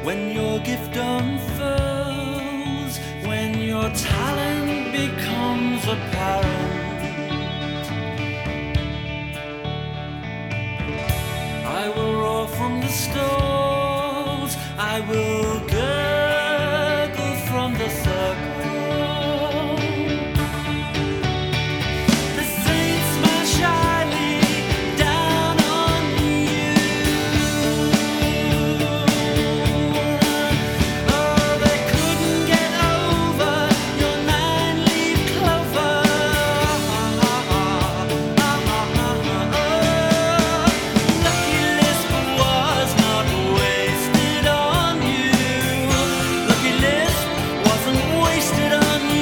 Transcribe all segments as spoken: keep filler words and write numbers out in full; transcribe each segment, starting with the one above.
When your gift unfurls, when your talent becomes apparent, I will roar from the stalls, I will gurgle from the circle. The saints smile shyly down on you. Oh, they couldn't get over your nine-leaf clover. Lucky Lisp was not wasted on you. Lucky Lisp wasn't wasted on you.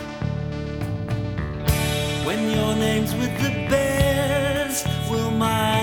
When your name's with the bears, will my